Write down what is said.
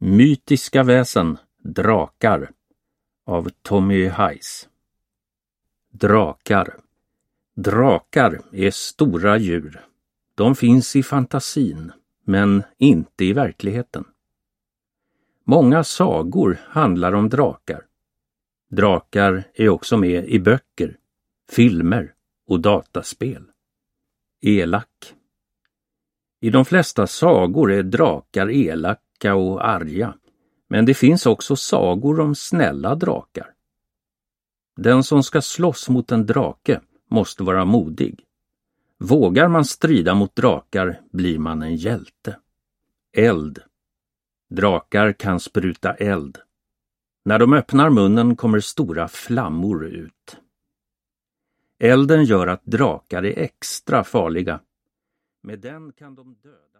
Mytiska väsen, drakar av Tommy Heiss. Drakar. Drakar är stora djur. De finns i fantasin, men inte i verkligheten. Många sagor handlar om drakar. Drakar är också med i böcker, filmer och dataspel. Elak. I de flesta sagor är drakar elaka och arga, men det finns också sagor om snälla drakar. Den som ska slåss mot en drake måste vara modig. Vågar man strida mot drakar blir man en hjälte. Eld. Drakar kan spruta eld. När de öppnar munnen kommer stora flammor ut. Elden gör att drakar är extra farliga. Med den kan de döda.